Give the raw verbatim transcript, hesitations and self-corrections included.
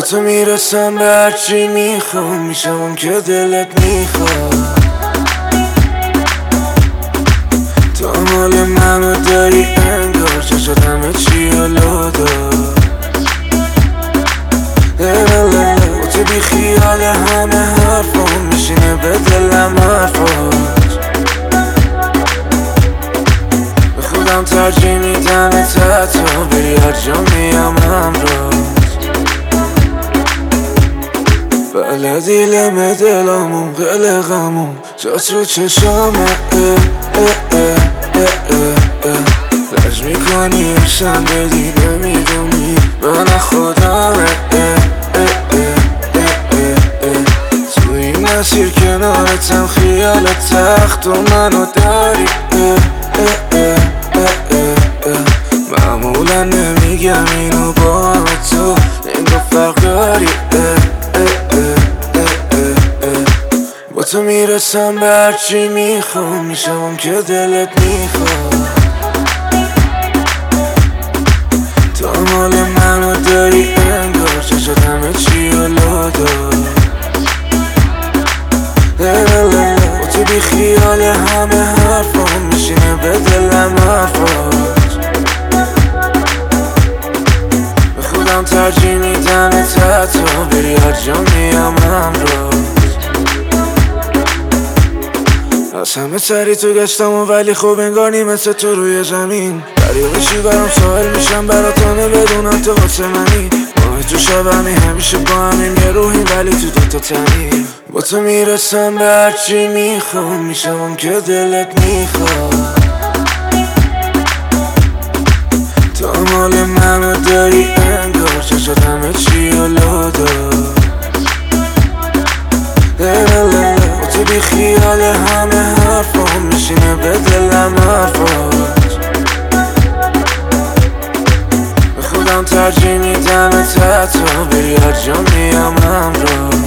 با تو میرسم به هرچی میخوام، میشم اون که دلت میخواد. تو مال منو داری انگار، چشات همه چی حالا دار. با تو بی خیال همه حرفام، میشینه به دلم حرفات. به خودم ترجیح میدم تا بری هر جا میام همراهت. بلدی لمه دلامون قلقمون جات رو چشامه. لج میکنی عشقم بدی نمیدونی من خودمه. تو این مسیر کنارتم خیالت تخت و منو داری. معمولا نمیگم اینو با تو، این دو فرق داری. با تو میرسم به هرچی میخوام، میشم اون که دلت میخواد. تو مال منو داری انگار، چشات همه چی حالا دار. با تو بی خیال همه حرفام، میشینه به دلم حرفات. به خودم ترجیح میدم تا بری هر جا میام همراهت. از همه سری تو گشتم و ولی خوب انگار نی مثل تو روی زمین. دریا بشی برام ساحل میشم براتانه بدونم تو واسه منی. ماه تو شب همی همیشه با همیم یه روحی ولی تو دوتا تنی. با تو میرسم به هرچی میخوام، میشم اون که دلت میخواد. تو مال منو داری انگار، چشات همه چی حالا دار. تو بی خیال همه حرفام، میشینه به دلم حرفات. به خودم ترجیح میدم تا بری هر جا میام همراه.